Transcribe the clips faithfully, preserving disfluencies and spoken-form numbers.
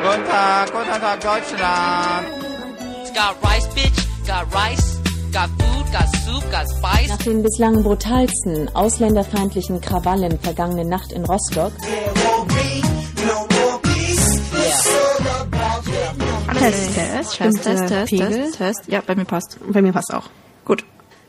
guten Tag, guten Tag, Deutschland. It's got rice, bitch, got rice, got food, got soup, got spice. Nach den bislang brutalsten, ausländerfeindlichen Krawallen vergangene Nacht in Rostock Test, Test, Test, Test, Test, Test, Test. Ja, bei mir passt. Bei mir passt auch. Gut.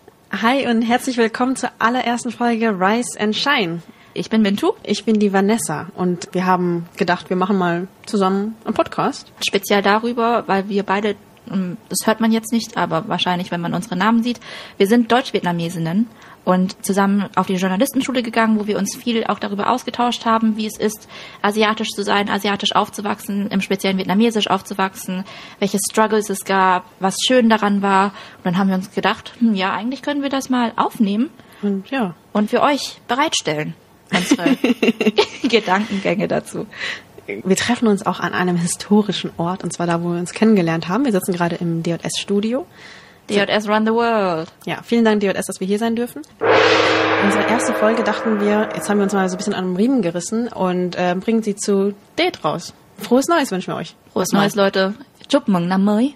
Hi und herzlich willkommen zur allerersten Folge Rise and Shine. Ich bin Bintu. Ich bin die Vanessa und wir haben gedacht, wir machen mal zusammen einen Podcast. Speziell darüber, weil wir beide, das hört man jetzt nicht, aber wahrscheinlich, wenn man unsere Namen sieht, wir sind Deutsch-Vietnamesinnen und zusammen auf die Journalistenschule gegangen, wo wir uns viel auch darüber ausgetauscht haben, wie es ist, asiatisch zu sein, asiatisch aufzuwachsen, im speziellen vietnamesisch aufzuwachsen, welche Struggles es gab, was schön daran war. Und dann haben wir uns gedacht, hm, ja, eigentlich können wir das mal aufnehmen und, ja. und für euch bereitstellen. Unsere Gedankengänge dazu. Wir treffen uns auch an einem historischen Ort, und zwar da, wo wir uns kennengelernt haben. Wir sitzen gerade im D J S-Studio. D J S Run the World. Ja, vielen Dank D J S, dass wir hier sein dürfen. Unsere erste Folge dachten wir, jetzt haben wir uns mal so ein bisschen an den Riemen gerissen und äh, bringen sie zu Date raus. Frohes Neues wünschen wir euch. Frohes Neues, Leute. Chúc mừng năm mới.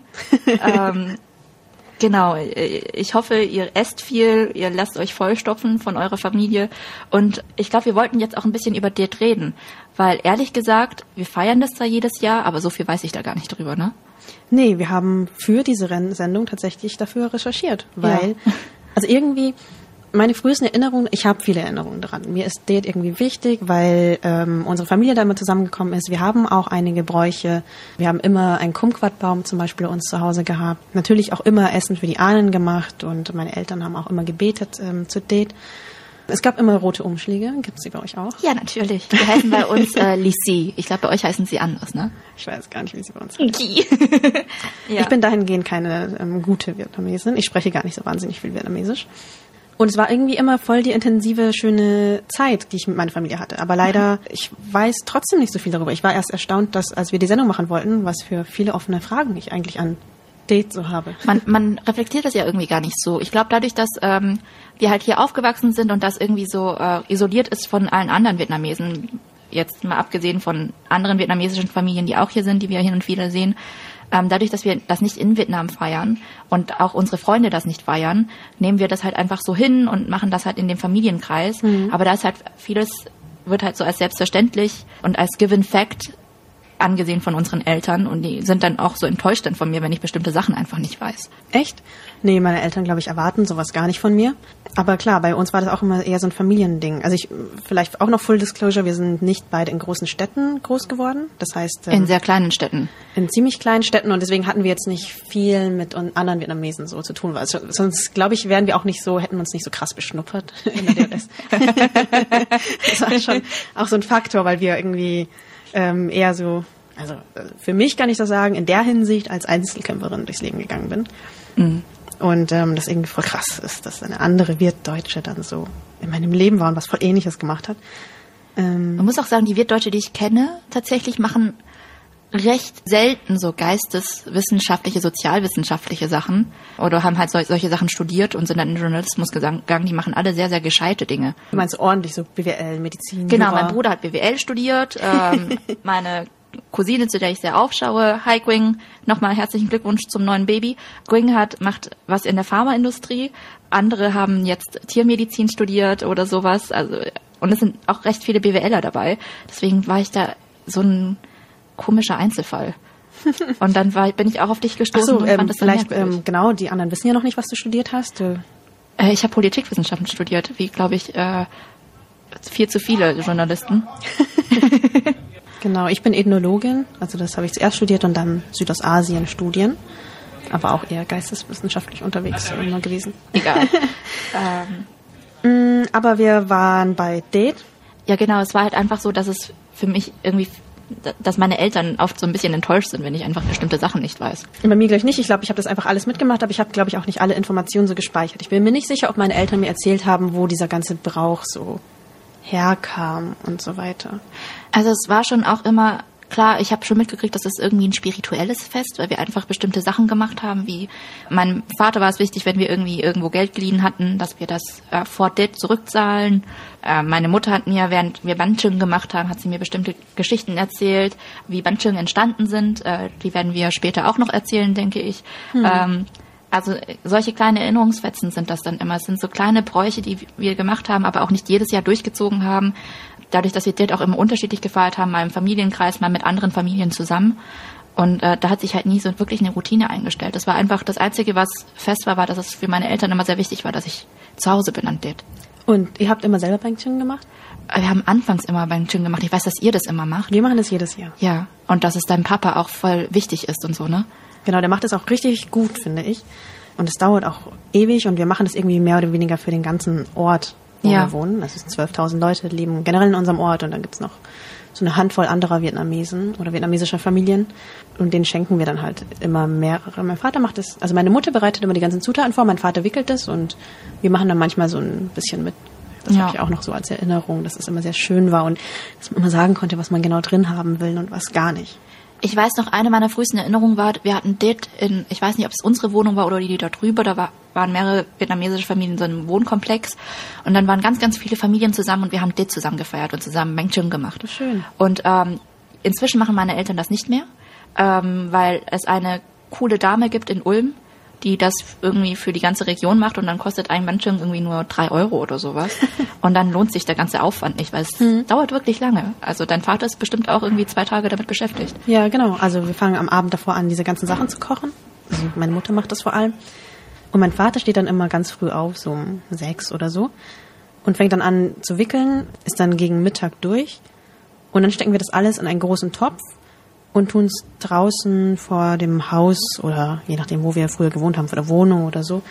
ähm, Genau, ich hoffe, ihr esst viel, ihr lasst euch vollstopfen von eurer Familie und ich glaube, wir wollten jetzt auch ein bisschen über Date reden, weil ehrlich gesagt, wir feiern das zwar jedes Jahr, aber so viel weiß ich da gar nicht drüber, ne? Nee, wir haben für diese Sendung tatsächlich dafür recherchiert, weil, ja. also irgendwie, meine frühesten Erinnerungen, ich habe viele Erinnerungen dran. Mir ist Date irgendwie wichtig, weil ähm, unsere Familie da immer zusammengekommen ist. Wir haben auch einige Bräuche. Wir haben immer einen Kumquatbaum zum Beispiel uns zu Hause gehabt. Natürlich auch immer Essen für die Ahnen gemacht und meine Eltern haben auch immer gebetet ähm, zu Date. Es gab immer rote Umschläge. Gibt es die bei euch auch? Ja, natürlich. Die heißen bei uns äh, Lissi. Ich glaube, bei euch heißen sie anders, ne? Ich weiß gar nicht, wie sie bei uns heißen. ja. Ich bin dahingehend keine ähm, gute Vietnamesin. Ich spreche gar nicht so wahnsinnig viel Vietnamesisch. Und es war irgendwie immer voll die intensive, schöne Zeit, die ich mit meiner Familie hatte. Aber leider, ich weiß trotzdem nicht so viel darüber. Ich war erst erstaunt, dass, als wir die Sendung machen wollten, was für viele offene Fragen ich eigentlich an Date so habe. Man, man reflektiert das ja irgendwie gar nicht so. Ich glaube, dadurch, dass ähm, wir halt hier aufgewachsen sind und das irgendwie so äh, isoliert ist von allen anderen Vietnamesen, jetzt mal abgesehen von anderen vietnamesischen Familien, die auch hier sind, die wir hin und wieder sehen, ähm, dadurch, dass wir das nicht in Vietnam feiern und auch unsere Freunde das nicht feiern, nehmen wir das halt einfach so hin und machen das halt in dem Familienkreis. Mhm. Aber da ist halt vieles, wird halt so als selbstverständlich und als given fact angesehen von unseren Eltern und die sind dann auch so enttäuscht dann von mir, wenn ich bestimmte Sachen einfach nicht weiß. Echt? Nee, meine Eltern, glaube ich, erwarten sowas gar nicht von mir. Aber klar, bei uns war das auch immer eher so ein Familiending. Also ich, vielleicht auch noch Full Disclosure, wir sind nicht beide in großen Städten groß geworden. Das heißt... Ähm, in sehr kleinen Städten. In ziemlich kleinen Städten und deswegen hatten wir jetzt nicht viel mit anderen Vietnamesen so zu tun. Also, sonst, glaube ich, wären wir auch nicht so, hätten uns nicht so krass beschnuppert in der D J S. Das war schon auch so ein Faktor, weil wir irgendwie ähm, eher so... Also für mich kann ich das sagen, in der Hinsicht als Einzelkämpferin durchs Leben gegangen bin. Mhm. Und ähm, das irgendwie voll krass ist, dass eine andere Wirtdeutsche dann so in meinem Leben war und was voll Ähnliches gemacht hat. Ähm Man muss auch sagen, die Wirtdeutsche, die ich kenne, tatsächlich machen recht selten so geisteswissenschaftliche, sozialwissenschaftliche Sachen oder haben halt sol- solche Sachen studiert und sind dann in den Journalismus gegangen. Die machen alle sehr, sehr gescheite Dinge. Du meinst ordentlich so B W L, Medizin? Genau, Jura. mein Bruder hat B W L studiert, ähm, meine Cousine, zu der ich sehr aufschaue. Hi Gwing, nochmal herzlichen Glückwunsch zum neuen Baby. Gwing hat, macht was in der Pharmaindustrie. Andere haben jetzt Tiermedizin studiert oder sowas. Also, und es sind auch recht viele B W Ler dabei. Deswegen war ich da so ein komischer Einzelfall. Und dann war, bin ich auch auf dich gestoßen. Ach so, und ähm, fand das vielleicht, ähm, genau, die anderen wissen ja noch nicht, was du studiert hast. Du äh, ich habe Politikwissenschaften studiert, wie, glaube ich, äh, viel zu viele Journalisten. Genau, ich bin Ethnologin, also das habe ich zuerst studiert und dann Südostasien-Studien, aber auch eher geisteswissenschaftlich unterwegs immer gewesen. Egal. ähm. Aber wir waren bei Date. Ja, genau, es war halt einfach so, dass es für mich irgendwie, dass meine Eltern oft so ein bisschen enttäuscht sind, wenn ich einfach bestimmte Sachen nicht weiß. Bei mir gleich nicht, ich glaube, ich habe das einfach alles mitgemacht, aber ich habe, glaube ich, auch nicht alle Informationen so gespeichert. Ich bin mir nicht sicher, ob meine Eltern mir erzählt haben, wo dieser ganze Brauch so herkam und so weiter. Also es war schon auch immer klar, ich habe schon mitgekriegt, dass es irgendwie ein spirituelles Fest, weil wir einfach bestimmte Sachen gemacht haben, wie meinem Vater war es wichtig, wenn wir irgendwie irgendwo Geld geliehen hatten, dass wir das äh, vor det zurückzahlen. Äh, meine Mutter hat mir, während wir Banchung gemacht haben, hat sie mir bestimmte Geschichten erzählt, wie Banchung entstanden sind. Äh, die werden wir später auch noch erzählen, denke ich. Hm. Ähm, Also solche kleine Erinnerungsfetzen sind das dann immer. Es sind so kleine Bräuche, die wir gemacht haben, aber auch nicht jedes Jahr durchgezogen haben. Dadurch, dass wir det auch immer unterschiedlich gefeiert haben, mal im Familienkreis, mal mit anderen Familien zusammen. Und äh, da hat sich halt nie so wirklich eine Routine eingestellt. Das war einfach das Einzige, was fest war, war, dass es für meine Eltern immer sehr wichtig war, dass ich zu Hause bin an det. Und ihr habt immer selber Banchung gemacht? Wir haben anfangs immer Banchung gemacht. Ich weiß, dass ihr das immer macht. Wir machen das jedes Jahr. Ja, und dass es deinem Papa auch voll wichtig ist und so, ne? Genau, der macht es auch richtig gut, finde ich. Und es dauert auch ewig und wir machen das irgendwie mehr oder weniger für den ganzen Ort, wo ja. wir wohnen. Das sind zwölftausend Leute, leben generell in unserem Ort und dann gibt's noch so eine Handvoll anderer Vietnamesen oder vietnamesischer Familien und denen schenken wir dann halt immer mehrere. Mein Vater macht das, also meine Mutter bereitet immer die ganzen Zutaten vor, mein Vater wickelt das und wir machen dann manchmal so ein bisschen mit. Das ja. habe ich auch noch so als Erinnerung, dass es immer sehr schön war und dass man immer sagen konnte, was man genau drin haben will und was gar nicht. Ich weiß noch, eine meiner frühesten Erinnerungen war, wir hatten det in, ich weiß nicht, ob es unsere Wohnung war oder die da drüber, da war, waren mehrere vietnamesische Familien in so einem Wohnkomplex und dann waren ganz, ganz viele Familien zusammen und wir haben det zusammen gefeiert und zusammen Banchung gemacht. Schön. Und ähm, inzwischen machen meine Eltern das nicht mehr, ähm, weil es eine coole Dame gibt in Ulm, die das irgendwie für die ganze Region macht und dann kostet ein Banchung irgendwie nur drei Euro oder sowas. Und dann lohnt sich der ganze Aufwand nicht, weil es hm. dauert wirklich lange. Also dein Vater ist bestimmt auch irgendwie zwei Tage damit beschäftigt. Ja, genau. Also wir fangen am Abend davor an, diese ganzen Sachen zu kochen. Also meine Mutter macht das vor allem. Und mein Vater steht dann immer ganz früh auf, so um sechs oder so. Und fängt dann an zu wickeln, ist dann gegen Mittag durch. Und dann stecken wir das alles in einen großen Topf und tun es draußen vor dem Haus oder je nachdem, wo wir früher gewohnt haben, vor der Wohnung oder so,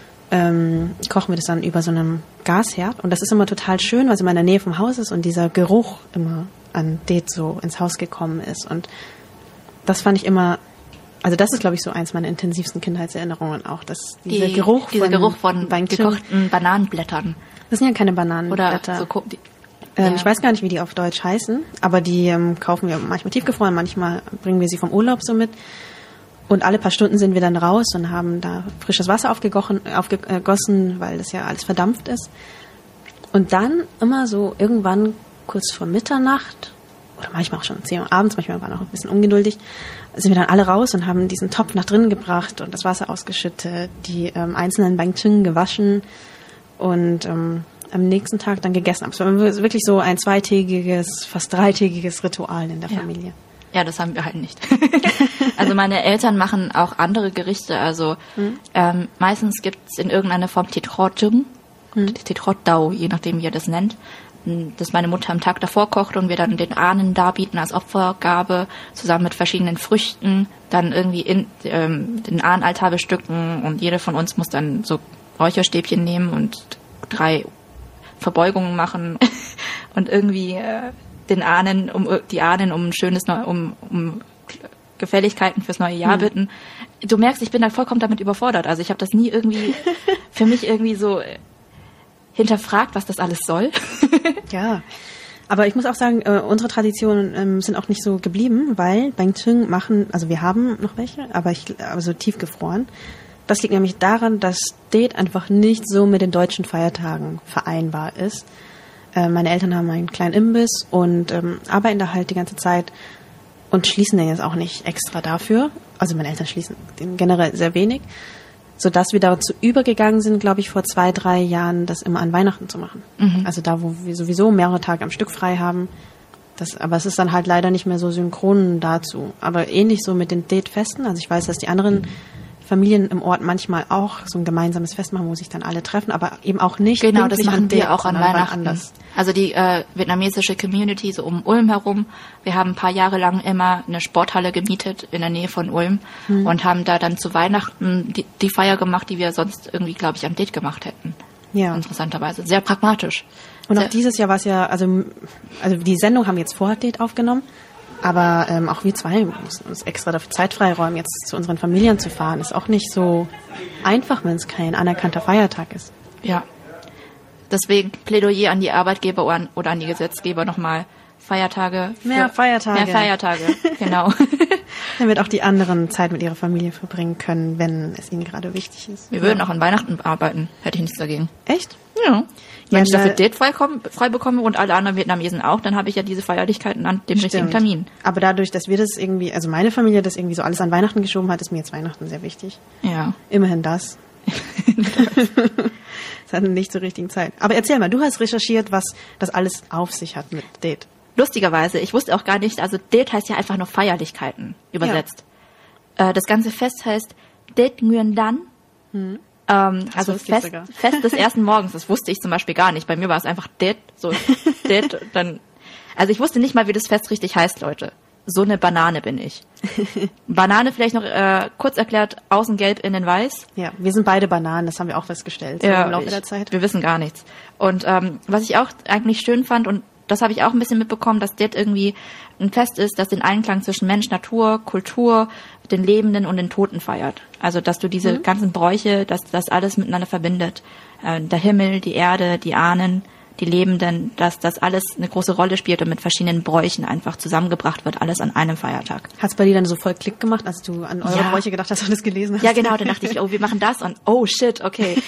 ähm, kochen wir das dann über so einem Gasherd. Und das ist immer total schön, weil es immer in der Nähe vom Haus ist und dieser Geruch immer an det so ins Haus gekommen ist. Und das fand ich immer, also das ist, glaube ich, so eins meiner intensivsten Kindheitserinnerungen auch, dass dieser Die, Geruch dieser von, Geruch von Banchung, gekochten Bananenblättern. Das sind ja keine Bananenblätter. Oder so, die, Ähm, ja. Ich weiß gar nicht, wie die auf Deutsch heißen, aber die ähm, kaufen wir manchmal tiefgefroren, manchmal bringen wir sie vom Urlaub so mit. Und alle paar Stunden sind wir dann raus und haben da frisches Wasser aufgegossen, aufgegossen, weil das ja alles verdampft ist. Und dann immer so irgendwann kurz vor Mitternacht oder manchmal auch schon um zehn Uhr abends, manchmal waren wir auch ein bisschen ungeduldig, sind wir dann alle raus und haben diesen Topf nach drinnen gebracht und das Wasser ausgeschüttet, die ähm, einzelnen Banchung gewaschen und ähm, am nächsten Tag dann gegessen haben. Es war wirklich so ein zweitägiges, fast dreitägiges Ritual in der ja. Familie. Ja, das haben wir halt nicht. Also meine Eltern machen auch andere Gerichte. Also mhm. ähm, meistens gibt's in irgendeiner Form Tetrotjung, mhm. Tetrotdau, je nachdem wie ihr das nennt, das meine Mutter am Tag davor kocht und wir dann den Ahnen darbieten als Opfergabe, zusammen mit verschiedenen Früchten, dann irgendwie in ähm, den Ahnenaltar bestücken und jeder von uns muss dann so Räucherstäbchen nehmen und drei Verbeugungen machen und irgendwie äh, den Ahnen, um die Ahnen um ein schönes, Neu- um, um Gefälligkeiten fürs neue Jahr mhm. bitten. Du merkst, ich bin da vollkommen damit überfordert. Also ich habe das nie irgendwie für mich irgendwie so hinterfragt, was das alles soll. Ja, aber ich muss auch sagen, äh, unsere Traditionen ähm, sind auch nicht so geblieben, weil Banchung machen, also wir haben noch welche, aber ich, also tiefgefroren. Das liegt nämlich daran, dass det einfach nicht so mit den deutschen Feiertagen vereinbar ist. Äh, meine Eltern haben einen kleinen Imbiss und ähm, arbeiten da halt die ganze Zeit und schließen den jetzt auch nicht extra dafür. Also meine Eltern schließen den generell sehr wenig, sodass wir dazu übergegangen sind, glaube ich, vor zwei, drei Jahren, das immer an Weihnachten zu machen. Mhm. Also da, wo wir sowieso mehrere Tage am Stück frei haben. Das, aber es ist dann halt leider nicht mehr so synchron dazu. Aber ähnlich so mit den det-Festen. Also ich weiß, dass die anderen Familien im Ort manchmal auch so ein gemeinsames Fest machen, wo sich dann alle treffen, aber eben auch nicht. Genau, das machen det, wir auch an Weihnachten. Anders. Also die äh, vietnamesische Community so um Ulm herum. Wir haben ein paar Jahre lang immer eine Sporthalle gemietet in der Nähe von Ulm mhm. und haben da dann zu Weihnachten die, die Feier gemacht, die wir sonst irgendwie, glaube ich, am det gemacht hätten. Ja. Interessanterweise. Sehr pragmatisch. Und Sehr auch dieses Jahr war es ja, also, also die Sendung haben wir jetzt vor det aufgenommen. Aber ähm, auch wir zwei müssen uns extra dafür Zeit freiräumen, jetzt zu unseren Familien zu fahren. Ist auch nicht so einfach, wenn es kein anerkannter Feiertag ist. Ja. Deswegen Plädoyer an die Arbeitgeber oder an die Gesetzgeber nochmal. Feiertage. Mehr Feiertage. Mehr Feiertage, genau. Damit auch die anderen Zeit mit ihrer Familie verbringen können, wenn es ihnen gerade wichtig ist. Wir würden auch an Weihnachten arbeiten, hätte ich nichts dagegen. Echt? Ja. Wenn Ja, ich dafür da- Date frei, komm, frei bekomme und alle anderen Vietnamesen auch, dann habe ich ja diese Feierlichkeiten an dem richtigen Stimmt. Termin. Aber dadurch, dass wir das irgendwie, also meine Familie das irgendwie so alles an Weihnachten geschoben hat, ist mir jetzt Weihnachten sehr wichtig. Ja. Immerhin das. Das hatten nicht zur richtigen Zeit. Aber erzähl mal, du hast recherchiert, was das alles auf sich hat mit Date. Lustigerweise, ich wusste auch gar nicht, also Date heißt ja einfach nur Feierlichkeiten, übersetzt. Äh, das ganze Fest heißt Date Nguyen Dan. Ähm, also wusste ich Fest, sogar. Fest des ersten Morgens, das wusste ich zum Beispiel gar nicht. Bei mir war es einfach Date, so Date, dann, also ich wusste nicht mal, wie das Fest richtig heißt, Leute. So eine Banane bin ich. Banane vielleicht noch äh, kurz erklärt, außen gelb, innen weiß. Ja, wir sind beide Bananen, das haben wir auch festgestellt so im Laufe ich, der Zeit. Wir wissen gar nichts. Und ähm, was ich auch eigentlich schön fand, und das habe ich auch ein bisschen mitbekommen, dass Date irgendwie ein Fest ist, das den Einklang zwischen Mensch, Natur, Kultur, den Lebenden und den Toten feiert. Also dass du diese Mhm. ganzen Bräuche, dass das alles miteinander verbindet. Äh, der Himmel, die Erde, die Ahnen, die Lebenden, dass das alles eine große Rolle spielt und mit verschiedenen Bräuchen einfach zusammengebracht wird, alles an einem Feiertag. Hat's bei dir dann so voll Klick gemacht, als du an eure Ja. Bräuche gedacht hast und das gelesen hast? Ja, genau, dann dachte ich, oh, wir machen das und oh shit, okay.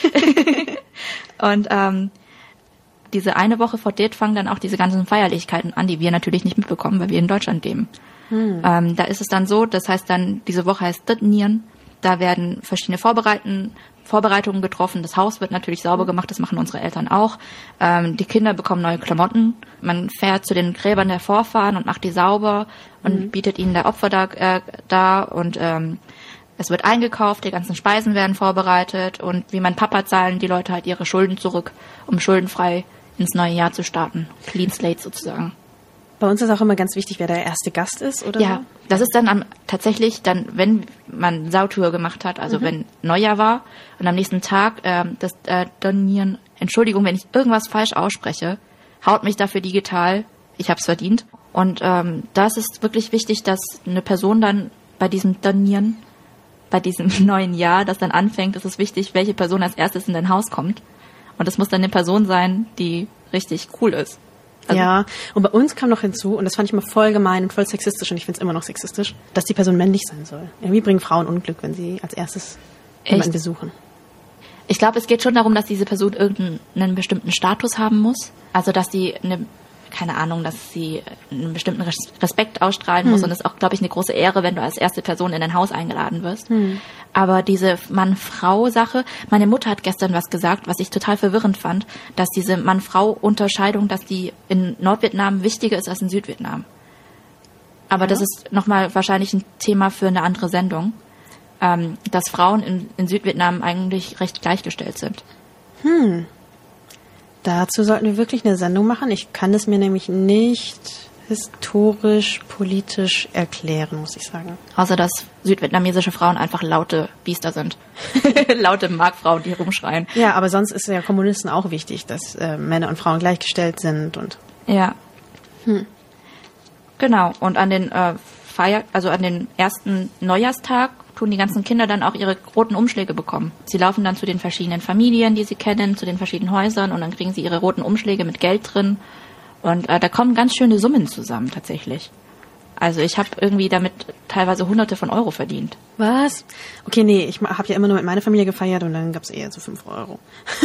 Und ähm, diese eine Woche vor Date fangen dann auch diese ganzen Feierlichkeiten an, die wir natürlich nicht mitbekommen, weil wir in Deutschland leben. Hm. Ähm, da ist es dann so, das heißt dann, diese Woche heißt Dut Nieren, da werden verschiedene Vorbereiten, Vorbereitungen getroffen, das Haus wird natürlich sauber gemacht, das machen unsere Eltern auch. Ähm, die Kinder bekommen neue Klamotten, man fährt zu den Gräbern der Vorfahren und macht die sauber und Mhm. bietet ihnen der Opfer da, äh, da und ähm, es wird eingekauft, die ganzen Speisen werden vorbereitet und wie mein Papa zahlen die Leute halt ihre Schulden zurück, um schuldenfrei ins neue Jahr zu starten. Clean Slate sozusagen. Bei uns ist auch immer ganz wichtig, wer der erste Gast ist, oder? Ja, das ist dann am, tatsächlich dann, wenn man Sautour gemacht hat, also wenn Neujahr war und am nächsten Tag ähm, das äh, Donieren, Entschuldigung, wenn ich irgendwas falsch ausspreche, haut mich dafür digital, ich hab's verdient. Und ähm, das ist wirklich wichtig, dass eine Person dann bei diesem Donieren, bei diesem neuen Jahr, das dann anfängt, ist es wichtig, welche Person als erstes in dein Haus kommt. Und das muss dann eine Person sein, die richtig cool ist. Also- Ja, und bei uns kam noch hinzu, und das fand ich mal voll gemein und voll sexistisch, und ich finde es immer noch sexistisch, dass die Person männlich sein soll. Irgendwie bringen Frauen Unglück, wenn sie als erstes jemanden Echt? besuchen. Ich glaube, es geht schon darum, dass diese Person irgendeinen bestimmten Status haben muss. Also, dass sie eine, keine Ahnung, dass sie einen bestimmten Res- Respekt ausstrahlen muss. Und das ist auch, glaube ich, eine große Ehre, wenn du als erste Person in dein Haus eingeladen wirst. Aber diese Mann-Frau-Sache, meine Mutter hat gestern was gesagt, was ich total verwirrend fand, dass diese Mann-Frau-Unterscheidung, dass die in Nordvietnam wichtiger ist als in Südvietnam. Aber das ist nochmal wahrscheinlich ein Thema für eine andere Sendung. Ähm, dass Frauen in, in Südvietnam eigentlich recht gleichgestellt sind. Dazu sollten wir wirklich eine Sendung machen. Ich kann es mir nämlich nicht historisch, politisch erklären, muss ich sagen. Außer dass südvietnamesische Frauen einfach laute Biester sind. Laute Markfrauen, die rumschreien. Ja, aber sonst ist ja Kommunisten auch wichtig, dass äh, Männer und Frauen gleichgestellt sind und Ja. Genau. Und an den äh, Feier, also an den ersten Neujahrstag tun die ganzen Kinder dann auch ihre roten Umschläge bekommen. Sie laufen dann zu den verschiedenen Familien, die sie kennen, zu den verschiedenen Häusern und dann kriegen sie ihre roten Umschläge mit Geld drin. Und äh, da kommen ganz schöne Summen zusammen tatsächlich. Also ich habe irgendwie damit teilweise Hunderte von Euro verdient. was? Okay, nee, ich habe ja immer nur mit meiner Familie gefeiert und dann gab's eher so fünf Euro.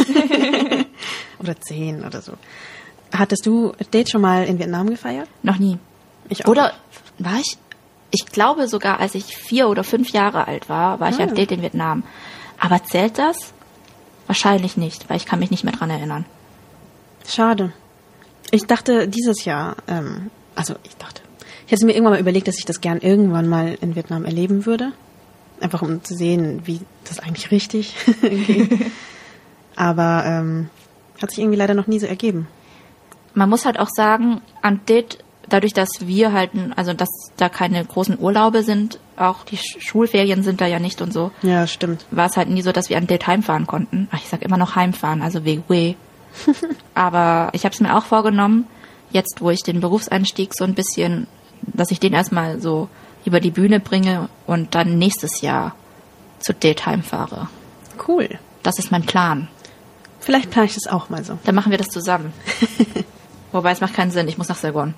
Oder zehn oder so. Hattest du Date schon mal in Vietnam gefeiert? Noch nie. Ich auch. Oder war ich? Ich glaube sogar, als ich vier oder fünf Jahre alt war, war ich Ah. auf Date in Vietnam. Aber zählt das? Wahrscheinlich nicht, weil ich kann mich nicht mehr dran erinnern. Schade. Ich dachte dieses Jahr, ähm, also ich dachte, ich hätte mir irgendwann mal überlegt, dass ich das gern irgendwann mal in Vietnam erleben würde. Einfach um zu sehen, wie das eigentlich richtig geht. Aber ähm, hat sich irgendwie leider noch nie so ergeben. Man muss halt auch sagen, an Date, dadurch, dass wir halt, also dass da keine großen Urlaube sind, auch die Sch- Schulferien sind da ja nicht und so, Ja, stimmt. war es halt nie so, dass wir an Date heimfahren konnten. Ach, ich sag immer noch heimfahren, also W W. Aber ich habe es mir auch vorgenommen, jetzt wo ich den Berufseinstieg so ein bisschen, dass ich den erstmal so über die Bühne bringe und dann nächstes Jahr zu Date heimfahre. Cool. Das ist mein Plan. Vielleicht plane ich das auch mal so. Dann machen wir das zusammen. Wobei es macht keinen Sinn, ich muss nach Saigon.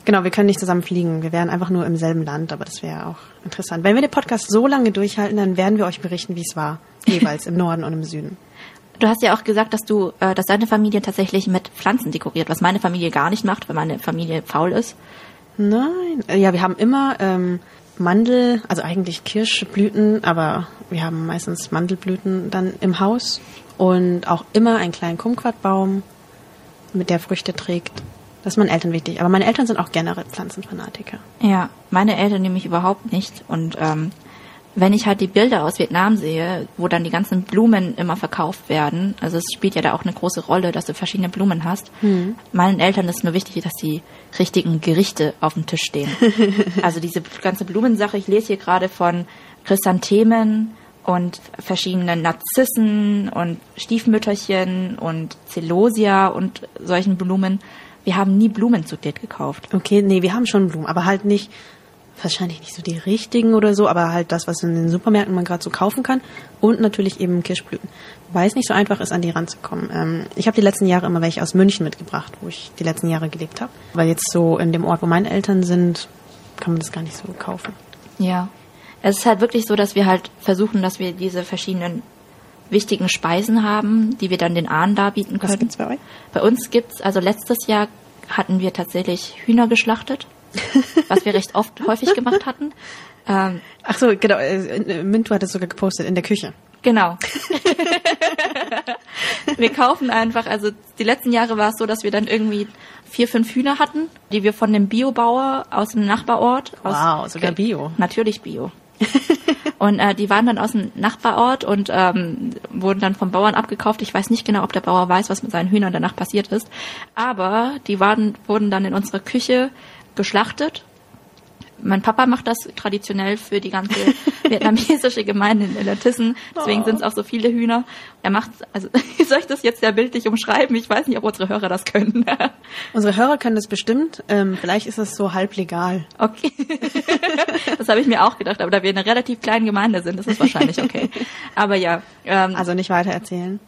Genau, wir können nicht zusammen fliegen. Wir wären einfach nur im selben Land, aber das wäre auch interessant. Wenn wir den Podcast so lange durchhalten, dann werden wir euch berichten, wie es war. Jeweils im Norden und im Süden. Du hast ja auch gesagt, dass du, äh, dass deine Familie tatsächlich mit Pflanzen dekoriert, was meine Familie gar nicht macht, weil meine Familie faul ist. Nein, ja, wir haben immer ähm, Mandel, also eigentlich Kirschblüten, aber wir haben meistens Mandelblüten dann im Haus und auch immer einen kleinen Kumquatbaum, mit der Früchte trägt. Das ist meinen Eltern wichtig. Aber meine Eltern sind auch generell Pflanzenfanatiker. Ja, meine Eltern nämlich überhaupt nicht. Und ähm, wenn ich halt die Bilder aus Vietnam sehe, wo dann die ganzen Blumen immer verkauft werden, also es spielt ja da auch eine große Rolle, dass du verschiedene Blumen hast. Mhm. Meinen Eltern ist nur wichtig, dass die richtigen Gerichte auf dem Tisch stehen. Also diese ganze Blumensache, ich lese hier gerade von Chrysanthemen und verschiedenen Narzissen und Stiefmütterchen und Celosia und solchen Blumen. Wir haben nie Blumen zu Date gekauft. Okay, nee, wir haben schon Blumen, aber halt nicht, wahrscheinlich nicht so die richtigen oder so, aber halt das, was in den Supermärkten man gerade so kaufen kann. Und natürlich eben Kirschblüten. Wobei es nicht so einfach ist, an die ranzukommen. Ähm, ich habe die letzten Jahre immer welche aus München mitgebracht, wo ich die letzten Jahre gelebt habe. Weil jetzt so in dem Ort, wo meine Eltern sind, kann man das gar nicht so kaufen. Ja, es ist halt wirklich so, dass wir halt versuchen, dass wir diese verschiedenen wichtigen Speisen haben, die wir dann den Ahnen darbieten können. Was gibt's bei euch? Bei uns gibt's, also letztes Jahr hatten wir tatsächlich Hühner geschlachtet, was wir recht oft häufig gemacht hatten. Ähm, Ach so, genau. Mintu hat es sogar gepostet in der Küche. Genau. Wir kaufen einfach, also die letzten Jahre war es so, dass wir dann irgendwie vier, fünf Hühner hatten, die wir von dem Biobauer aus dem Nachbarort. Aus, wow, sogar Bio. Natürlich Bio. Und äh, die waren dann aus dem Nachbarort und ähm, wurden dann vom Bauern abgekauft. Ich weiß nicht genau, ob der Bauer weiß, was mit seinen Hühnern danach passiert ist. Aber die waren, wurden dann in unserer Küche geschlachtet. Mein Papa macht das traditionell für die ganze vietnamesische Gemeinde in Illertissen. Deswegen oh. sind es auch so viele Hühner. Er macht, also soll ich das jetzt ja bildlich umschreiben? Ich weiß nicht, ob unsere Hörer das können. Unsere Hörer können das bestimmt. Ähm, vielleicht ist das so halb legal. Okay. Das habe ich mir auch gedacht. Aber da wir eine relativ kleine Gemeinde sind, ist es wahrscheinlich okay. Aber ja. Ähm, also nicht weiter erzählen.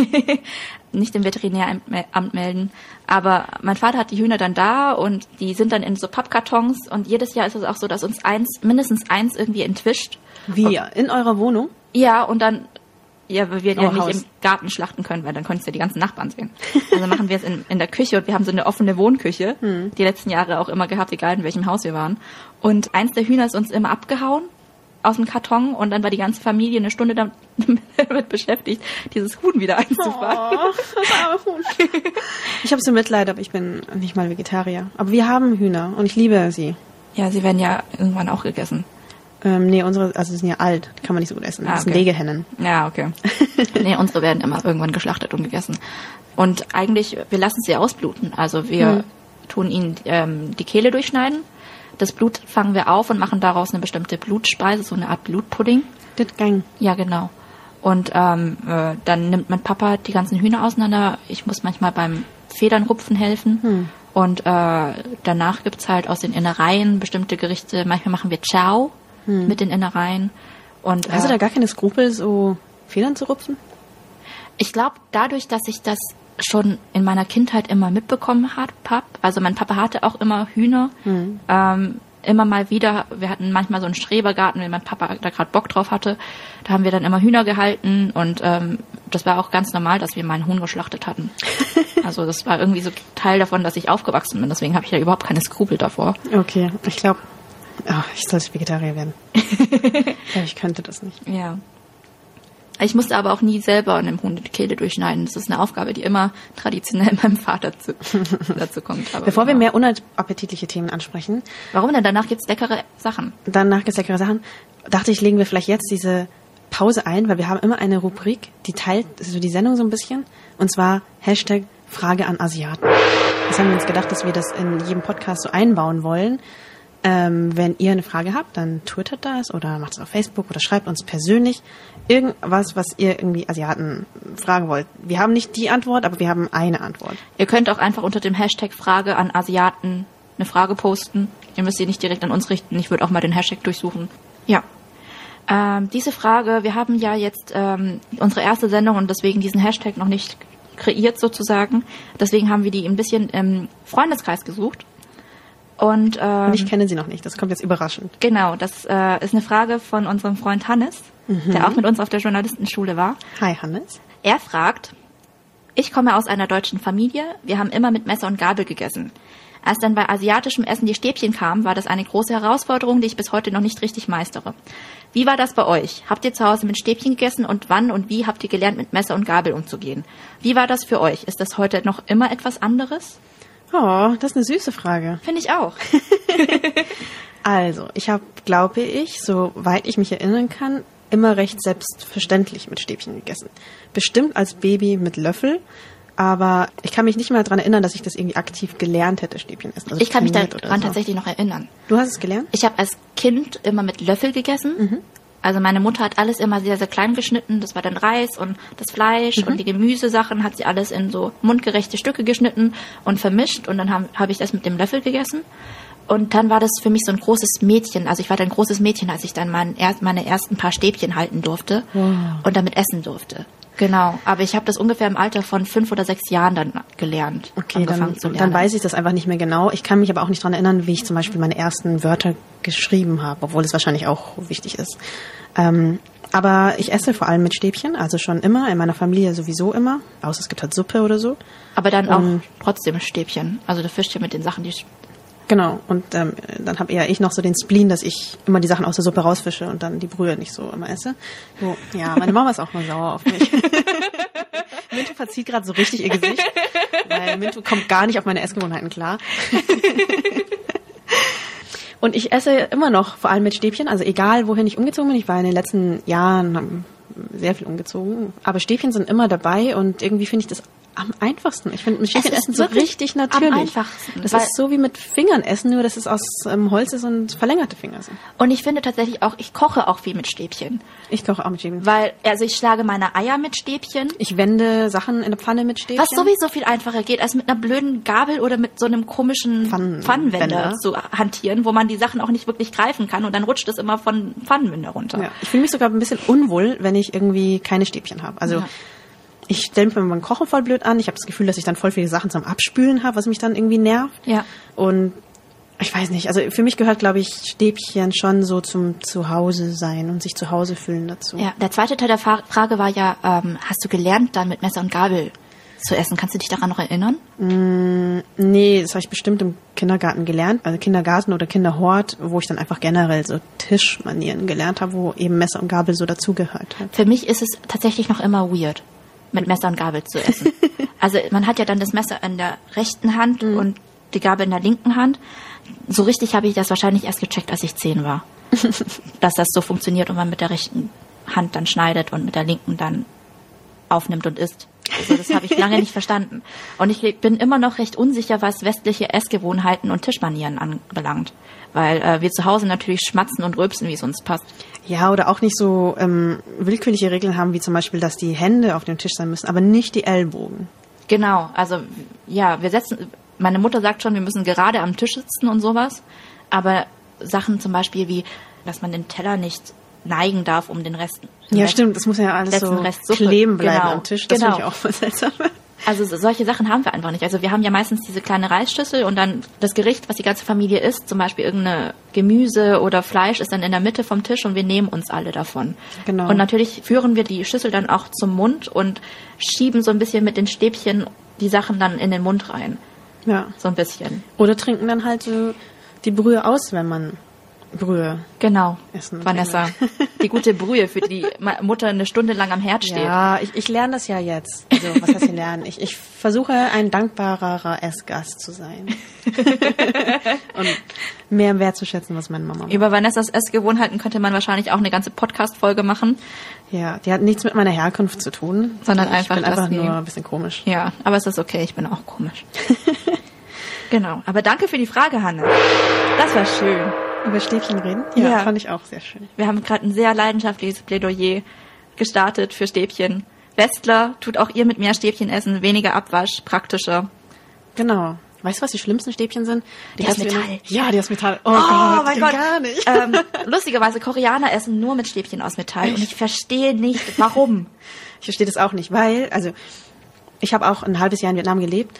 Nicht im Veterinäramt melden. Aber mein Vater hat die Hühner dann da und die sind dann in so Pappkartons und jedes Jahr ist es auch so, dass uns eins, mindestens eins irgendwie entwischt. Wie? In eurer Wohnung? Ja, und dann, ja, weil wir oh, ja nicht Haus. im Garten schlachten können, weil dann könntest du ja die ganzen Nachbarn sehen. Also machen wir es in, in der Küche und wir haben so eine offene Wohnküche, hm. die letzten Jahre auch immer gehabt, egal in welchem Haus wir waren. Und eins der Hühner ist uns immer abgehauen aus dem Karton und dann war die ganze Familie eine Stunde damit beschäftigt, dieses Huhn wieder einzufangen. Oh, das arme Huhn. Ich habe so Mitleid, aber ich bin nicht mal Vegetarier. Aber wir haben Hühner und ich liebe sie. Ja, sie werden ja irgendwann auch gegessen. Ähm, nee, unsere, also sie sind ja alt, die kann man nicht so gut essen. Das ah, okay. sind Legehennen. Ja, okay. Nee, unsere werden immer irgendwann geschlachtet und gegessen. Und eigentlich, wir lassen sie ausbluten. Also wir hm. tun ihnen ähm, die Kehle durchschneiden. Das Blut fangen wir auf und machen daraus eine bestimmte Blutspeise, so eine Art Blutpudding. Das Gang. Ja, genau. Und ähm, äh, dann nimmt mein Papa die ganzen Hühner auseinander. Ich muss manchmal beim Federnrupfen helfen. Hm. Und äh, danach gibt's halt aus den Innereien bestimmte Gerichte. Manchmal machen wir Chow hm. mit den Innereien. Und, Hast äh, du da gar keine Skrupel, so Federn zu rupfen? Ich glaube, dadurch, dass ich das schon in meiner Kindheit immer mitbekommen habe, also mein Papa hatte auch immer Hühner, mhm. ähm, immer mal wieder, wir hatten manchmal so einen Schrebergarten, wenn mein Papa da gerade Bock drauf hatte, da haben wir dann immer Hühner gehalten und ähm, das war auch ganz normal, dass wir mal einen Huhn geschlachtet hatten. Also das war irgendwie so Teil davon, dass ich aufgewachsen bin, deswegen habe ich ja überhaupt keine Skrupel davor. Okay, ich glaube, oh, ich sollte Vegetarier werden. Ja, ich könnte das nicht. Ja. Ich musste aber auch nie selber einem Huhn die Kehle durchschneiden. Das ist eine Aufgabe, die immer traditionell meinem Vater zu, dazu kommt. Aber Bevor genau. wir mehr unappetitliche Themen ansprechen. Warum denn? Danach gibt's leckere Sachen. Danach gibt's leckere Sachen. Dachte ich, legen wir vielleicht jetzt diese Pause ein, weil wir haben immer eine Rubrik, die teilt so die Sendung so ein bisschen. Und zwar Hashtag Frage an Asiaten. Das haben wir uns gedacht, dass wir das in jedem Podcast so einbauen wollen. Ähm, wenn ihr eine Frage habt, dann twittert das oder macht es auf Facebook oder schreibt uns persönlich irgendwas, was ihr irgendwie Asiaten fragen wollt. Wir haben nicht die Antwort, aber wir haben eine Antwort. Ihr könnt auch einfach unter dem Hashtag Frage an Asiaten eine Frage posten. Ihr müsst sie nicht direkt an uns richten. Ich würde auch mal den Hashtag durchsuchen. Ja. Ähm, diese Frage, wir haben ja jetzt ähm, unsere erste Sendung und deswegen diesen Hashtag noch nicht kreiert sozusagen. Deswegen haben wir die ein bisschen im Freundeskreis gesucht. Und, ähm, Und ich kenne sie noch nicht, das kommt jetzt überraschend. Genau, das äh, ist eine Frage von unserem Freund Hannes, mhm. der auch mit uns auf der Journalistenschule war. Hi Hannes. Er fragt, ich komme aus einer deutschen Familie, wir haben immer mit Messer und Gabel gegessen. Als dann bei asiatischem Essen die Stäbchen kamen, war das eine große Herausforderung, die ich bis heute noch nicht richtig meistere. Wie war das bei euch? Habt ihr zu Hause mit Stäbchen gegessen und wann und wie habt ihr gelernt, mit Messer und Gabel umzugehen? Wie war das für euch? Ist das heute noch immer etwas anderes? Oh, das ist eine süße Frage. Finde ich auch. Also, ich habe, glaube ich, soweit ich mich erinnern kann, immer recht selbstverständlich mit Stäbchen gegessen. Bestimmt als Baby mit Löffel, aber ich kann mich nicht mal daran erinnern, dass ich das irgendwie aktiv gelernt hätte, Stäbchen essen. Also ich kann mich trainiert daran oder so. tatsächlich noch erinnern. Du hast es gelernt? Ich habe als Kind immer mit Löffel gegessen. Mhm. Also meine Mutter hat alles immer sehr, sehr klein geschnitten. Das war dann Reis und das Fleisch mhm. und die Gemüsesachen hat sie alles in so mundgerechte Stücke geschnitten und vermischt. Und dann habe hab ich das mit dem Löffel gegessen. Und dann war das für mich so ein großes Mädchen. Also ich war dann ein großes Mädchen, als ich dann mein, meine ersten paar Stäbchen halten durfte wow. und damit essen durfte. Genau, aber ich habe das ungefähr im Alter von fünf oder sechs Jahren dann gelernt. Okay, dann, zu lernen. Dann weiß ich das einfach nicht mehr genau. Ich kann mich aber auch nicht daran erinnern, wie ich zum Beispiel meine ersten Wörter geschrieben habe, obwohl es wahrscheinlich auch wichtig ist. Ähm, aber ich esse vor allem mit Stäbchen, also schon immer, in meiner Familie sowieso immer, außer es gibt halt Suppe oder so. Aber dann auch um, trotzdem Stäbchen, also du fischst ja mit den Sachen, die... Genau, und ähm, dann habe eher ich noch so den Spleen, dass ich immer die Sachen aus der Suppe rausfische und dann die Brühe nicht so immer esse. So, ja, meine Mama ist auch mal sauer auf mich. Mintu verzieht gerade so richtig ihr Gesicht, weil Mintu kommt gar nicht auf meine Essgewohnheiten klar. Und ich esse immer noch, vor allem mit Stäbchen, also egal wohin ich umgezogen bin. Ich war in den letzten Jahren sehr viel umgezogen, aber Stäbchen sind immer dabei und irgendwie finde ich das am einfachsten. Ich finde mit Stäbchen essen so richtig natürlich. Am einfachsten. Das ist so wie mit Fingern essen, nur dass es aus ähm, Holz ist und verlängerte Finger sind. Und ich finde tatsächlich auch, ich koche auch viel mit Stäbchen. Ich koche auch mit Stäbchen. Weil, also ich schlage meine Eier mit Stäbchen. Ich wende Sachen in der Pfanne mit Stäbchen. Was sowieso viel einfacher geht, als mit einer blöden Gabel oder mit so einem komischen Pfannen- Pfannenwender Wender. zu hantieren, wo man die Sachen auch nicht wirklich greifen kann und dann rutscht es immer von Pfannenwender runter. Ja. Ich fühle mich sogar ein bisschen unwohl, wenn ich irgendwie keine Stäbchen habe. Also Ja. ich stelle mir beim Kochen voll blöd an. Ich habe das Gefühl, dass ich dann voll viele Sachen zum Abspülen habe, was mich dann irgendwie nervt. Ja. Und ich weiß nicht, also für mich gehört, glaube ich, Stäbchen schon so zum Zuhause sein und sich zu Hause fühlen dazu. Ja, der zweite Teil der Fra- Frage war ja, ähm, hast du gelernt, dann mit Messer und Gabel zu essen? Kannst du dich daran noch erinnern? Mm, nee, das habe ich bestimmt im Kindergarten gelernt, also Kindergarten oder Kinderhort, wo ich dann einfach generell so Tischmanieren gelernt habe, wo eben Messer und Gabel so dazugehört hat. Für mich ist es tatsächlich noch immer weird, mit Messer und Gabel zu essen. Also man hat ja dann das Messer in der rechten Hand mhm. und die Gabel in der linken Hand. So richtig habe ich das wahrscheinlich erst gecheckt, als ich zehn war. Dass das so funktioniert und man mit der rechten Hand dann schneidet und mit der linken dann aufnimmt und isst. Also das habe ich lange nicht verstanden. Und ich bin immer noch recht unsicher, was westliche Essgewohnheiten und Tischmanieren anbelangt. Weil äh, wir zu Hause natürlich schmatzen und rülpsen, wie es uns passt. Ja, oder auch nicht so ähm, willkürliche Regeln haben, wie zum Beispiel, dass die Hände auf dem Tisch sein müssen, aber nicht die Ellbogen. Genau, also ja, wir setzen, meine Mutter sagt schon, wir müssen gerade am Tisch sitzen und sowas, aber Sachen zum Beispiel wie, dass man den Teller nicht neigen darf, um den Rest... Ja, Rest, stimmt, das muss ja alles so Rest Suppe, kleben bleiben genau, am Tisch, das genau. finde ich auch voll seltsam. Also so- solche Sachen haben wir einfach nicht. Also wir haben ja meistens diese kleine Reisschüssel und dann das Gericht, was die ganze Familie isst, zum Beispiel irgendeine Gemüse oder Fleisch, ist dann in der Mitte vom Tisch und wir nehmen uns alle davon. Genau. Und natürlich führen wir die Schüssel dann auch zum Mund und schieben so ein bisschen mit den Stäbchen die Sachen dann in den Mund rein. Ja. So ein bisschen. Oder trinken dann halt so die Brühe aus, wenn man Brühe Genau, essen. Vanessa. Die gute Brühe, für die Ma- Mutter eine Stunde lang am Herd steht. Ja, ich, ich lerne das ja jetzt. Also, was heißt hier lernen? Ich, ich versuche, ein dankbarerer Essgast zu sein. Und mehr wertzuschätzen, was meine Mama macht. Über Vanessas Essgewohnheiten könnte man wahrscheinlich auch eine ganze Podcast-Folge machen. Ja, die hat nichts mit meiner Herkunft zu tun. Sondern ich einfach, bin einfach dass sie- nur ein bisschen komisch. Ja, aber es ist okay, ich bin auch komisch. Genau, aber danke für die Frage, Hanne. Das war schön. Über Stäbchen reden? Ja, Ja. fand ich auch sehr schön. Wir haben gerade ein sehr leidenschaftliches Plädoyer gestartet für Stäbchen. Westler, tut auch ihr mit mehr Stäbchen essen, weniger Abwasch, praktischer. Genau. Weißt du, was die schlimmsten Stäbchen sind? Die aus kannst du Metall. immer- Ja, die aus Metall. Oh, Oh, Gott, mein geht Gott. gar nicht. Ähm, lustigerweise, Koreaner essen nur mit Stäbchen aus Metall und ich verstehe nicht, warum. Ich verstehe das auch nicht, weil, also ich habe auch ein halbes Jahr in Vietnam gelebt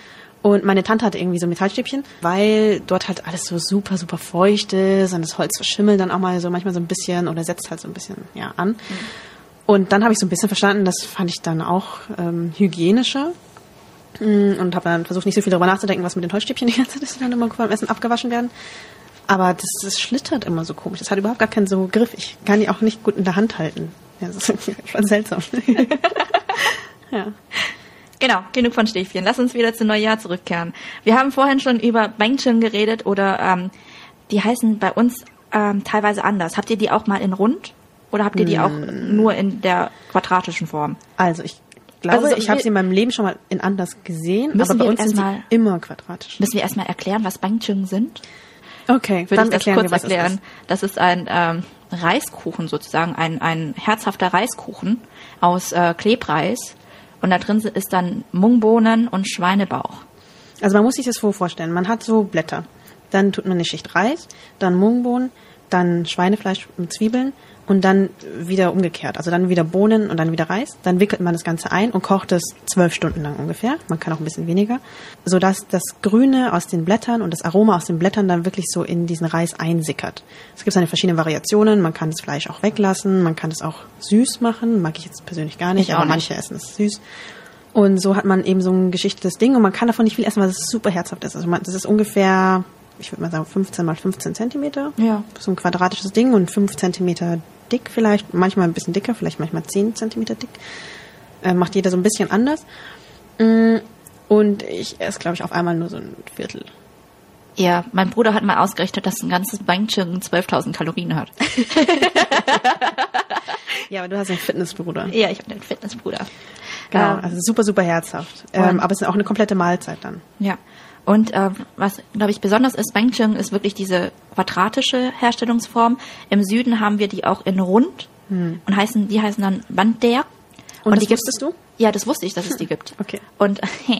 Und meine Tante hatte irgendwie so Metallstäbchen, weil dort halt alles so super, super feucht ist und das Holz verschimmelt dann auch mal so manchmal so ein bisschen oder setzt halt so ein bisschen ja an. Mhm. Und dann habe ich so ein bisschen verstanden, das fand ich dann auch ähm, hygienischer und habe dann versucht, nicht so viel darüber nachzudenken, was mit den Holzstäbchen die ganze Zeit dann immer beim Essen abgewaschen werden. Aber das, das schlittert immer so komisch. Das hat überhaupt gar keinen so Griff. Ich kann die auch nicht gut in der Hand halten. Ja, das ist schon seltsam. Ja. Genau, genug von Stäbchen. Lass uns wieder zu Neujahr zurückkehren. Wir haben vorhin schon über Bangchung geredet oder ähm, die heißen bei uns ähm, teilweise anders. Habt ihr die auch mal in rund oder habt ihr die auch nur in der quadratischen Form? Also ich glaube, Also so, ich habe wir- sie in meinem Leben schon mal in anders gesehen, Müssen aber bei wir uns sind erstmal- sie immer quadratisch. Müssen wir erstmal erklären, was Bangchung sind? Okay, Würde dann ich das erklären kurz wir, was erklären. es ist. Das ist ein ähm, Reiskuchen sozusagen, ein, ein herzhafter Reiskuchen aus äh, Klebreis. Und da drin ist dann Mungbohnen und Schweinebauch. Also man muss sich das so vorstellen. Man hat so Blätter. Dann tut man eine Schicht Reis, dann Mungbohnen, dann Schweinefleisch mit Zwiebeln und dann wieder umgekehrt. Also dann wieder Bohnen und dann wieder Reis. Dann wickelt man das Ganze ein und kocht es zwölf Stunden lang ungefähr. Man kann auch ein bisschen weniger. Sodass das Grüne aus den Blättern und das Aroma aus den Blättern dann wirklich so in diesen Reis einsickert. Es gibt seine verschiedenen Variationen. Man kann das Fleisch auch weglassen. Man kann es auch süß machen. Mag ich jetzt persönlich gar nicht, Ich auch aber nicht. manche essen es süß. Und so hat man eben so ein geschichtetes Ding und man kann davon nicht viel essen, weil es super herzhaft ist. Also man, das ist ungefähr, ich würde mal sagen, fünfzehn mal fünfzehn Zentimeter. Ja. So ein quadratisches Ding und fünf Zentimeter dick vielleicht, manchmal ein bisschen dicker, vielleicht manchmal zehn Zentimeter dick. Äh, macht jeder so ein bisschen anders. Mm, Und ich esse, glaube ich, auf einmal nur so ein Viertel. Ja, mein Bruder hat mal ausgerechnet, dass ein ganzes Bangchung zwölftausend Kalorien hat. Ja, aber du hast einen Fitnessbruder. Ja, ich bin ein Fitnessbruder. Genau, Ähm, also super, super herzhaft. Ähm, und- aber es ist auch eine komplette Mahlzeit dann. Ja. Und äh, was, glaube ich, besonders ist, Bangchung ist wirklich diese quadratische Herstellungsform. Im Süden haben wir die auch in rund und heißen, die heißen dann Banddeak. Und das die gibt's- wusstest du? Ja, das wusste ich, dass es die gibt. Okay. Und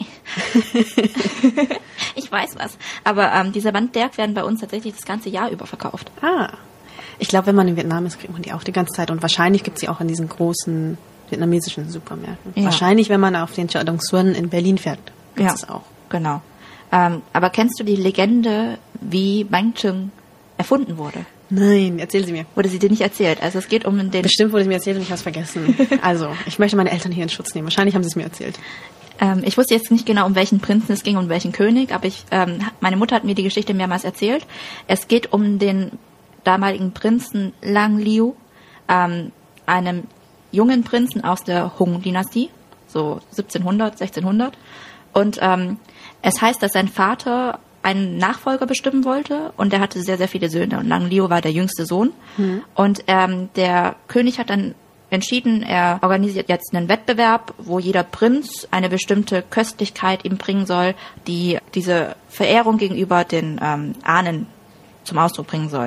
ich weiß was. Aber ähm, diese Banddeak werden bei uns tatsächlich das ganze Jahr über verkauft. Ah. Ich glaube, wenn man in Vietnam ist, kriegt man die auch die ganze Zeit. Und wahrscheinlich gibt es sie auch in diesen großen vietnamesischen Supermärkten. Ja. Wahrscheinlich, wenn man auf den Chợ Đông Xuân in Berlin fährt, gibt Ja. es auch. Genau. Ähm, aber kennst du die Legende, wie Bangchung erfunden wurde? Nein, erzähl sie mir. Wurde sie dir nicht erzählt? Also es geht um den... Bestimmt wurde sie mir erzählt und ich habe es vergessen. Also, ich möchte meine Eltern hier in Schutz nehmen. Wahrscheinlich haben sie es mir erzählt. Ähm, ich wusste jetzt nicht genau, um welchen Prinzen es ging und um welchen König, aber ich, ähm, meine Mutter hat mir die Geschichte mehrmals erzählt. Es geht um den damaligen Prinzen Lang Liu, ähm, einem jungen Prinzen aus der Hung-Dynastie, so siebzehnhundert, sechzehnhundert. Und ähm, es heißt, dass sein Vater einen Nachfolger bestimmen wollte und er hatte sehr, sehr viele Söhne. Und Lang Liu war der jüngste Sohn. Und ähm, der König hat dann entschieden, er organisiert jetzt einen Wettbewerb, wo jeder Prinz eine bestimmte Köstlichkeit ihm bringen soll, die diese Verehrung gegenüber den ähm, Ahnen zum Ausdruck bringen soll.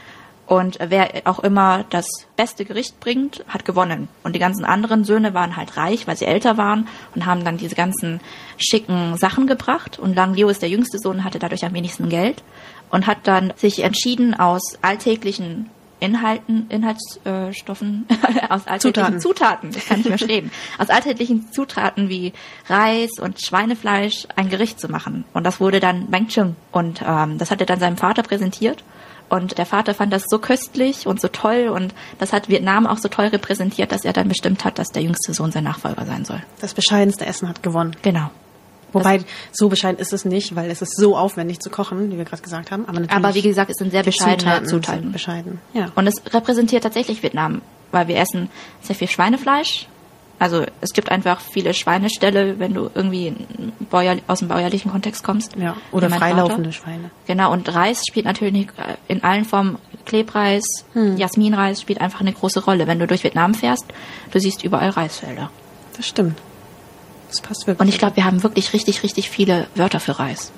Und wer auch immer das beste Gericht bringt, hat gewonnen. Und die ganzen anderen Söhne waren halt reich, weil sie älter waren und haben dann diese ganzen schicken Sachen gebracht. Und Lang Liu ist der jüngste Sohn, hatte dadurch am wenigsten Geld und hat dann sich entschieden, aus alltäglichen Inhalten, Inhaltsstoffen, aus alltäglichen Zutaten. Zutaten, ich kann nicht mehr schreiben, aus alltäglichen Zutaten wie Reis und Schweinefleisch ein Gericht zu machen. Und das wurde dann Bangchung. Und ähm, das hat er dann seinem Vater präsentiert. Und der Vater fand das so köstlich und so toll und das hat Vietnam auch so toll repräsentiert, dass er dann bestimmt hat, dass der jüngste Sohn sein Nachfolger sein soll. Das bescheidenste Essen hat gewonnen. Genau. Wobei, so bescheiden ist es nicht, weil es ist so aufwendig zu kochen, wie wir gerade gesagt haben. Aber, natürlich Aber wie gesagt, es sind sehr die bescheidene Zutaten Zutaten. sind bescheiden. Ja. Und es repräsentiert tatsächlich Vietnam, weil wir essen sehr viel Schweinefleisch. Also es gibt einfach viele Schweineställe, wenn du irgendwie Bäuer, aus dem bäuerlichen Kontext kommst. Ja, oder Wie mein freilaufende Vater. Schweine. Genau, und Reis spielt natürlich in allen Formen, Klebreis, Hm. Jasminreis spielt einfach eine große Rolle. Wenn du durch Vietnam fährst, du siehst überall Reisfelder. Das stimmt. Das passt wirklich. Und ich glaube, wir haben wirklich richtig, richtig viele Wörter für Reis.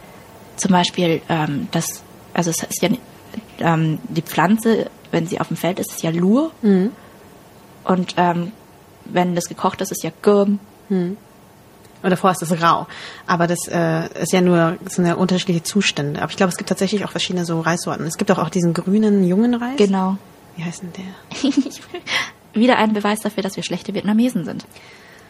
Zum Beispiel, ähm, das, also es ist ja ähm, die Pflanze, wenn sie auf dem Feld ist, ist ja Lur. Mhm. Und ähm, wenn das gekocht ist, ist ja Gürm. Und davor ist es rau. Aber das äh, ist ja nur so eine unterschiedliche Zustände. Aber ich glaube, es gibt tatsächlich auch verschiedene so Reissorten. Es gibt auch, auch diesen grünen, jungen Reis. Genau. Wie heißt denn der? Wieder ein Beweis dafür, dass wir schlechte Vietnamesen sind.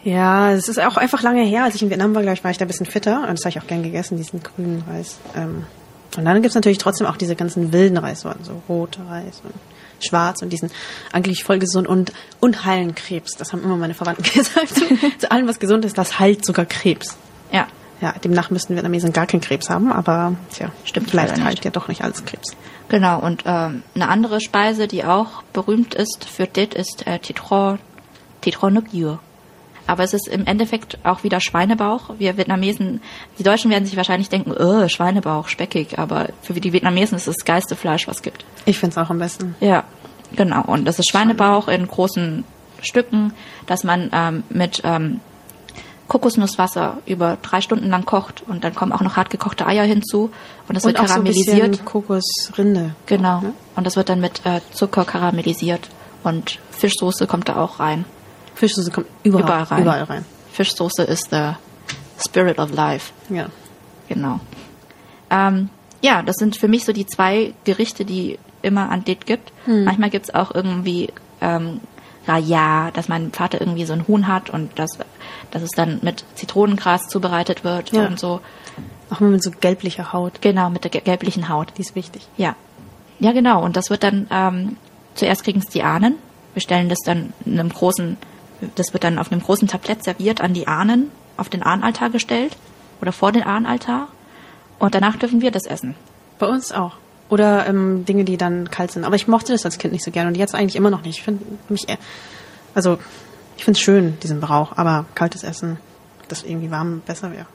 Ja, es ist auch einfach lange her. Als ich in Vietnam war, glaube ich, war ich da ein bisschen fitter. Und das habe ich auch gern gegessen, diesen grünen Reis. Ähm, und dann gibt's natürlich trotzdem auch diese ganzen wilden Reissorten, so roter Reis und schwarz und diesen eigentlich voll gesund und, und heilen Krebs. Das haben immer meine Verwandten gesagt. Zu, zu allem, was gesund ist, das heilt sogar Krebs. Ja. Ja, demnach müssten Vietnamesen gar keinen Krebs haben, aber tja, Stimmt vielleicht leider heilt nicht. ja doch nicht alles Krebs. Genau, und ähm, eine andere Speise, die auch berühmt ist für dit, ist äh, Thịt Thịt nước dừa. Aber es ist im Endeffekt auch wieder Schweinebauch. Wir Vietnamesen, die Deutschen werden sich wahrscheinlich denken, oh, Schweinebauch, speckig, aber für die Vietnamesen ist es das geilste Fleisch, was es gibt. Ich find's auch am besten. Ja, genau. Und das ist Schweinebauch in großen Stücken, dass man ähm, mit ähm, Kokosnusswasser über drei Stunden lang kocht und dann kommen auch noch hart gekochte Eier hinzu und das Und wird auch karamellisiert. So ein bisschen Kokosrinde. Genau. Ne? Und das wird dann mit äh, Zucker karamellisiert und Fischsoße kommt da auch rein. Fischsoße kommt überall, Überall rein. Überall rein. Fischsoße ist the spirit of life. Ja. Genau. Ähm, ja, das sind für mich so die zwei Gerichte, die immer an dit gibt. Hm. Manchmal gibt's auch irgendwie ähm, Raya, dass mein Vater irgendwie so ein Huhn hat und das, dass es dann mit Zitronengras zubereitet wird Ja. und so. Auch mit so gelblicher Haut. Genau, mit der ge- gelblichen Haut. Die ist wichtig. Ja. Ja, genau. Und das wird dann, ähm, zuerst kriegen es die Ahnen. Wir stellen das dann in einem großen, das wird dann auf einem großen Tablett serviert an die Ahnen, auf den Ahnenaltar gestellt oder vor den Ahnenaltar. Und danach dürfen wir das essen. Bei uns auch. Oder ähm, Dinge, die dann kalt sind. Aber ich mochte das als Kind nicht so gerne und jetzt eigentlich immer noch nicht. Ich finde mich, eher, also ich finde es schön, diesen Brauch, aber kaltes Essen, das irgendwie warm besser wäre.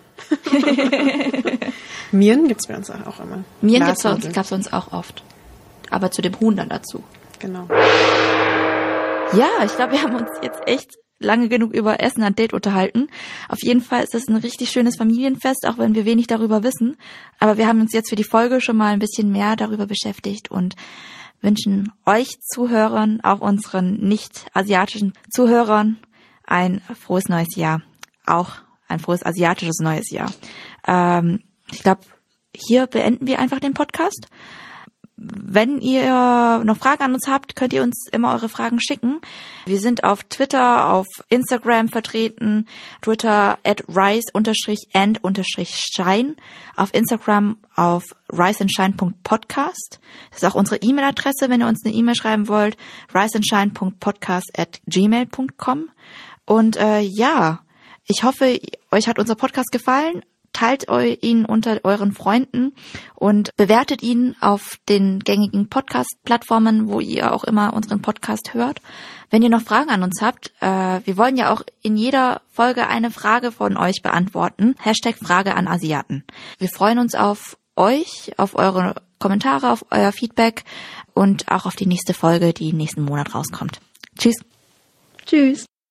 Miren gibt's bei uns auch immer. Miren gibt's bei uns, Glasnudeln. gab's bei uns auch oft. Aber zu dem Huhn dann dazu. Genau. Ja, ich glaube, wir haben uns jetzt echt lange genug über Essen an Date unterhalten. Auf jeden Fall ist es ein richtig schönes Familienfest, auch wenn wir wenig darüber wissen. Aber wir haben uns jetzt für die Folge schon mal ein bisschen mehr darüber beschäftigt und wünschen euch Zuhörern, auch unseren nicht-asiatischen Zuhörern, ein frohes neues Jahr. Auch ein frohes asiatisches neues Jahr. Ähm, ich glaube, hier beenden wir einfach den Podcast. Wenn ihr noch Fragen an uns habt, könnt ihr uns immer eure Fragen schicken. Wir sind auf Twitter, auf Instagram vertreten, Twitter at rice-and-shine, auf Instagram auf riceandshine.podcast. Das ist auch unsere E-Mail-Adresse, wenn ihr uns eine E-Mail schreiben wollt, riceandshine.podcast at gmail punkt com. Und äh, ja, ich hoffe, euch hat unser Podcast gefallen. Teilt ihn unter euren Freunden und bewertet ihn auf den gängigen Podcast-Plattformen, wo ihr auch immer unseren Podcast hört. Wenn ihr noch Fragen an uns habt, äh, wir wollen ja auch in jeder Folge eine Frage von euch beantworten. Hashtag Frage an Asiaten. Wir freuen uns auf euch, auf eure Kommentare, auf euer Feedback und auch auf die nächste Folge, die nächsten Monat rauskommt. Tschüss. Tschüss.